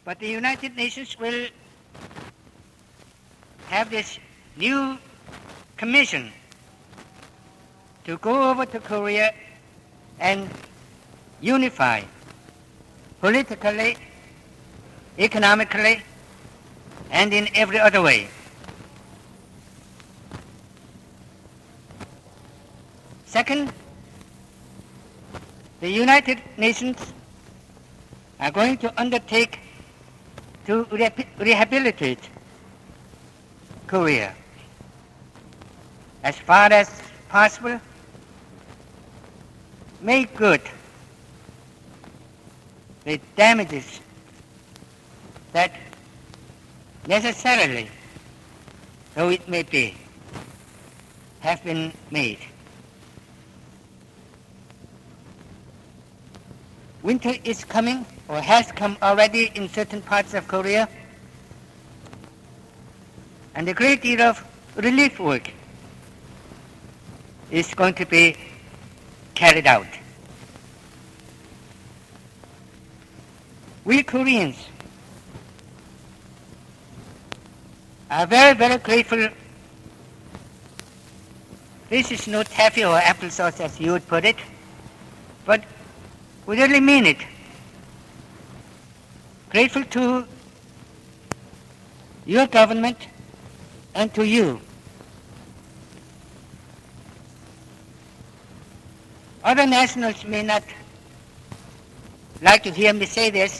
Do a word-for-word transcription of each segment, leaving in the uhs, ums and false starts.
But the United Nations will have this new commission to go over to Korea and unify politically, economically, and in every other way. Second, the United Nations are going to undertake to re- rehabilitate Korea as far as possible, make good the damages that necessarily, though it may be, have been made. Winter is coming, or has come already in certain parts of Korea, and a great deal of relief work is going to be carried out. We Koreans are very, very grateful. This is no taffy or applesauce, as you would put it, but we really mean it. Grateful to your government and to you. Other nationals may not like to hear me say this,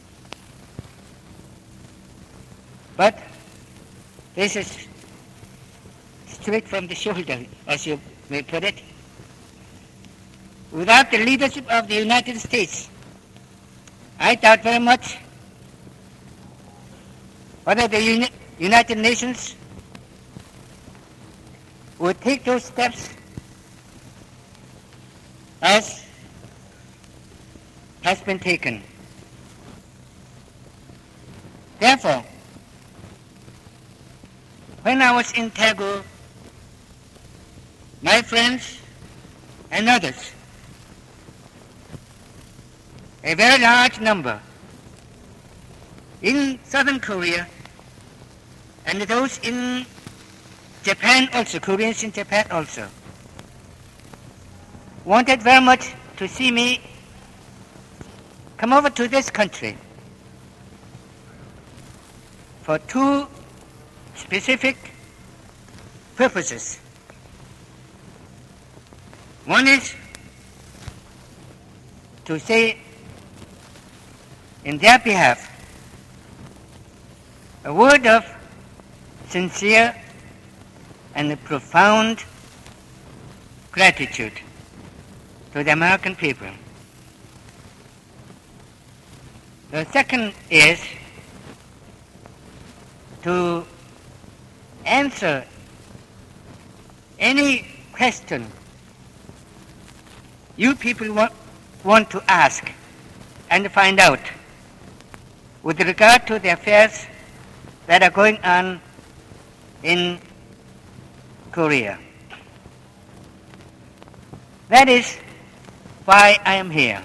but this is straight from the shoulder, as you may put it. Without the leadership of the United States, I doubt very much whether the Uni- United Nations would take those steps as has been taken. Therefore, when I was in Daegu, my friends and others, a very large number in southern Korea, and those in Japan also, Koreans in Japan also, wanted very much to see me come over to this country for two specific purposes. One is to say in their behalf a word of sincere and profound gratitude to the American people. The second is to answer any question you people want, want to ask and find out with regard to the affairs that are going on in Korea. That is why I am here.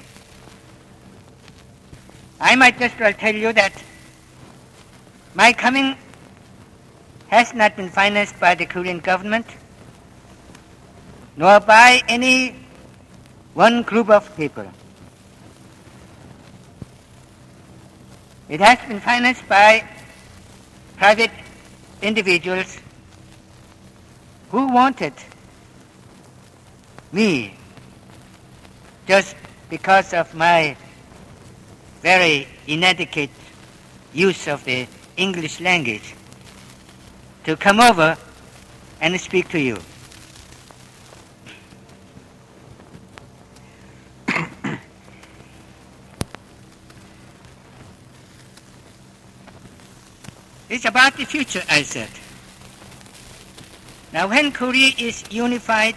I might just well tell you that my coming has not been financed by the Korean government, nor by any one group of people. It has been financed by private individuals who wanted me, just because of my very inadequate use of the English language, to come over and speak to you. It's about the future, I said. Now, when Korea is unified,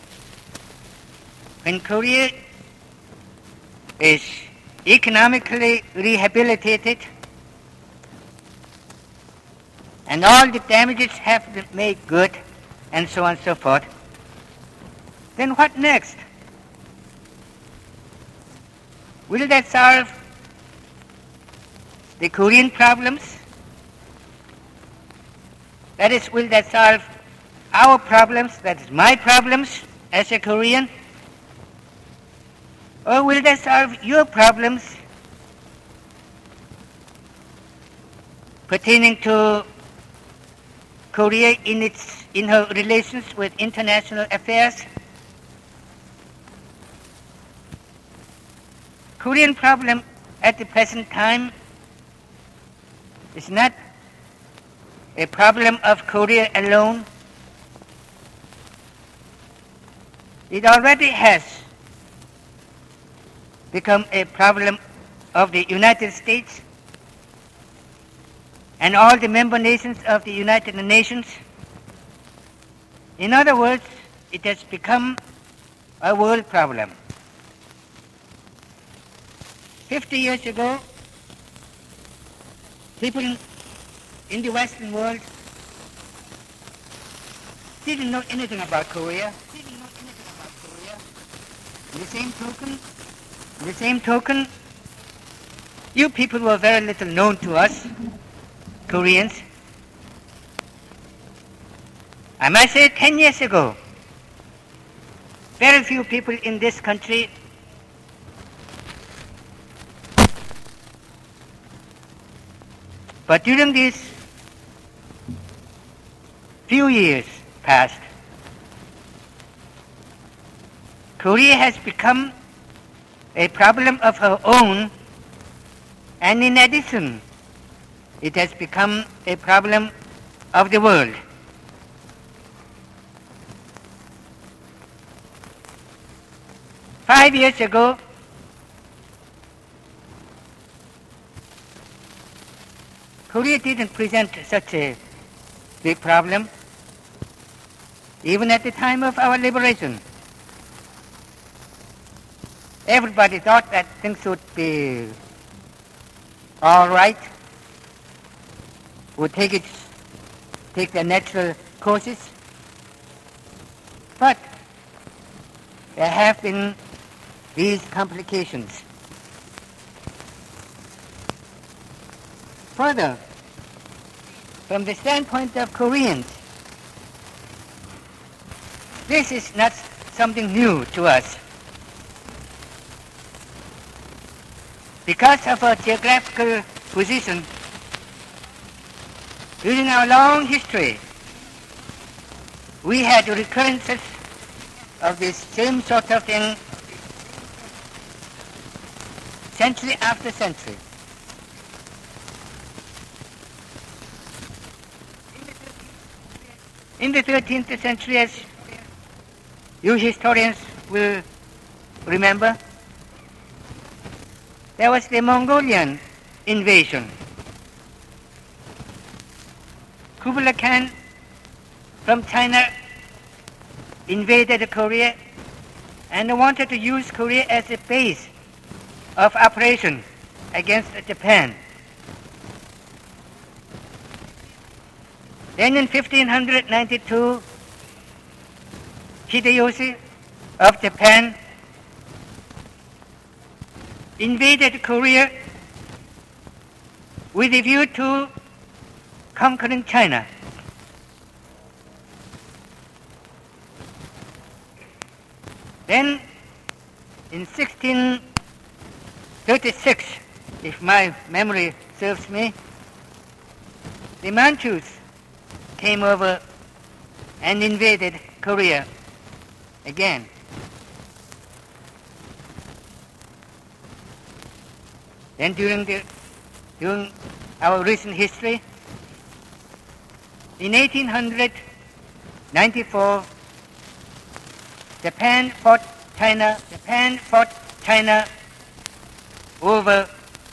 when Korea is economically rehabilitated, and all the damages have been made good, and so on and so forth, then what next? Will that solve the Korean problems? That is, will that solve our problems, that is my problems as a Korean? Or will that solve your problems pertaining to Korea in its in her relations with international affairs? Korean problem at the present time is not a problem of Korea alone. It already has become a problem of the United States and all the member nations of the United Nations. In other words, it has become a world problem. Fifty years ago, people in the Western world didn't know anything about Korea. Didn't know anything about Korea. In the same token, in the same token, you people were very little known to us, Koreans. I must say, ten years ago, very few people in this country but during these few years past, Korea has become a problem of her own, and in addition, it has become a problem of the world. Five years ago, Korea didn't present such a big problem, even at the time of our liberation. Everybody thought that things would be all right, would take its, take their natural courses. But there have been these complications. Further, from the standpoint of Koreans, this is not something new to us. Because of our geographical position, during our long history, we had recurrences of this same sort of thing century after century. In the thirteenth century, as you historians will remember, there was the Mongolian invasion. Kublai Khan from China invaded Korea and wanted to use Korea as a base of operation against Japan. Then in fifteen ninety-two, Hideyoshi of Japan invaded Korea with a view to conquering China. Then in sixteen thirty-six, if my memory serves me, the Manchus came over and invaded Korea again. Then during, the, during our recent history, in eighteen ninety-four, Japan fought China, Japan fought China over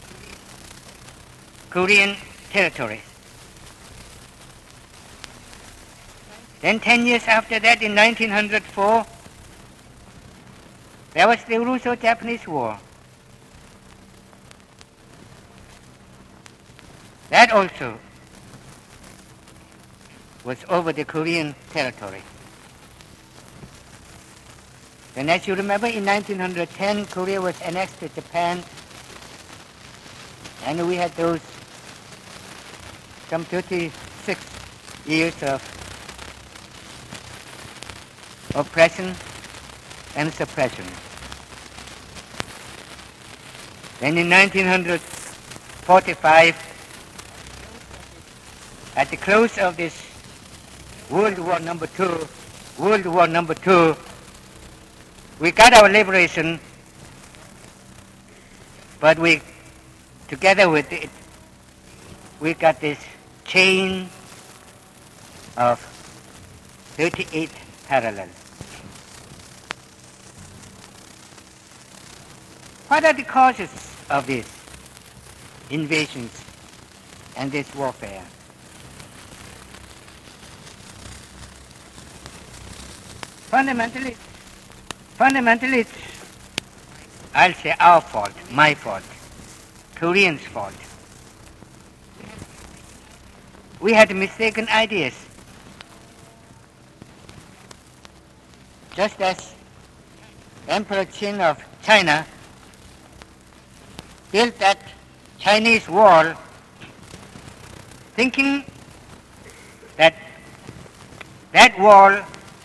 Korean territory. Then ten years after that, in nineteen oh four, there was the Russo-Japanese War. That also was over the Korean territory. And as you remember, in nineteen ten, Korea was annexed to Japan, and we had those some thirty-six years of oppression and suppression. Then in nineteen forty-five, at the close of this World War Number Two, World War Number Two, we got our liberation, but we, together with it, we got this chain of thirty-eight parallels. What are the causes of these invasions and this warfare? Fundamentally, fundamentally, it's, I'll say, our fault, my fault, Koreans' fault. We had mistaken ideas. Just as Emperor Qin of China built that Chinese wall thinking that that wall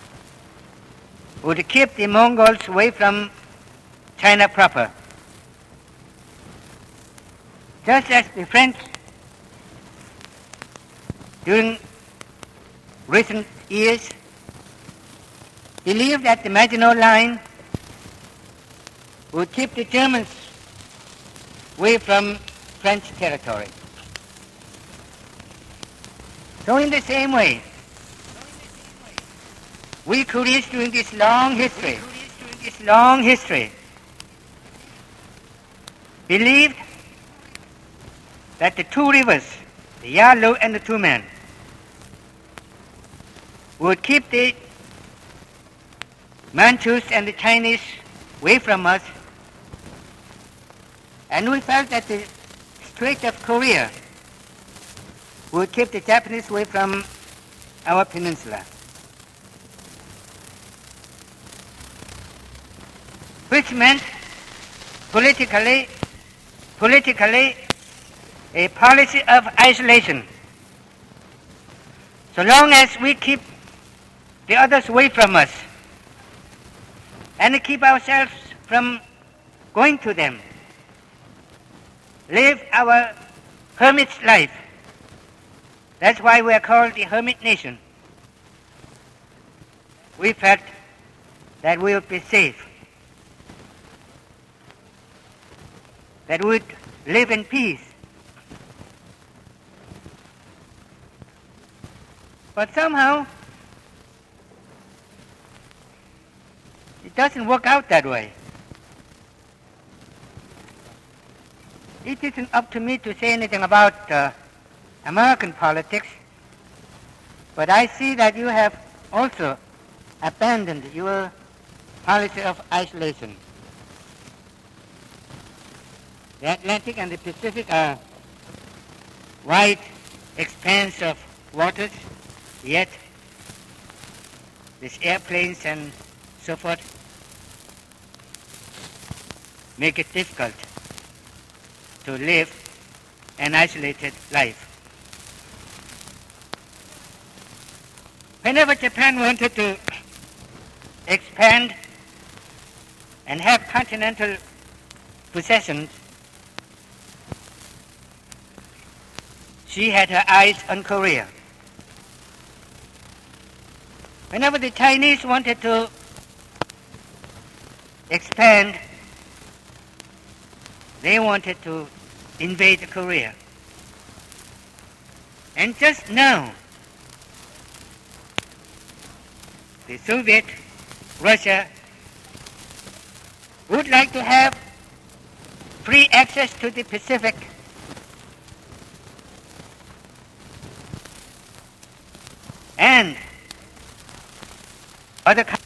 would keep the Mongols away from China proper. Just as the French during recent years believed that the Maginot Line would keep the Germans away from French territory. So in the same way, we Koreans during this long history, this long history, believed that the two rivers, the Yalu and the Tumen, would keep the Manchus and the Chinese away from us, and we felt that the Strait of Korea would keep the Japanese away from our peninsula. Which meant politically, politically, a policy of isolation. So long as we keep the others away from us and keep ourselves from going to them, live our hermit's life. That's why we are called the hermit nation. We felt that we would be safe, that we would live in peace. But somehow, it doesn't work out that way. It isn't up to me to say anything about uh, American politics, but I see that you have also abandoned your policy of isolation. The Atlantic and the Pacific are wide expanse of waters, yet these airplanes and so forth make it difficult to live an isolated life. Whenever Japan wanted to expand and have continental possessions, she had her eyes on Korea. Whenever the Chinese wanted to expand, they wanted to invade Korea. And just now, the Soviet Russia would like to have free access to the Pacific. And other countries